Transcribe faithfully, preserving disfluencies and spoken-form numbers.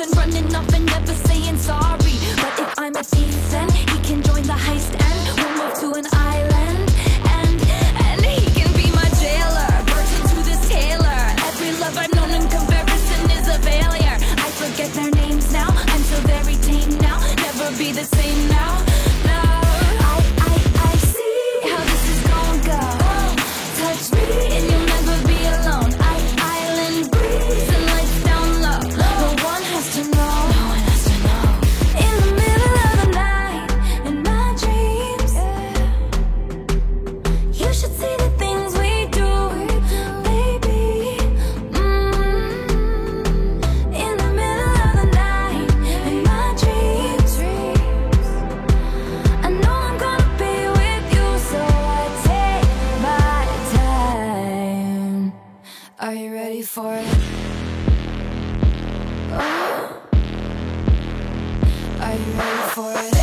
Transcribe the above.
and running off and never saying sorry. But if I'm a thief, then he can join the heist and we'll move to an island. And, and he can be my jailer, virgin to this tailor. Every love I've known in comparison is a failure. I forget their names now, I'm so very tame now. Never be the same now, no. I, I, I see how this is gonna go. Touch me and you'll never be alone. I, island breeze and lights down low. No one has to know, no one has to know. In the middle of the night, in my dreams, you should see the things we do, baby. Mm-hmm. In the middle of the night, in my dreams, I know I'm gonna be with you, so I take my time. Are you ready for it? Oh. Are you ready for it?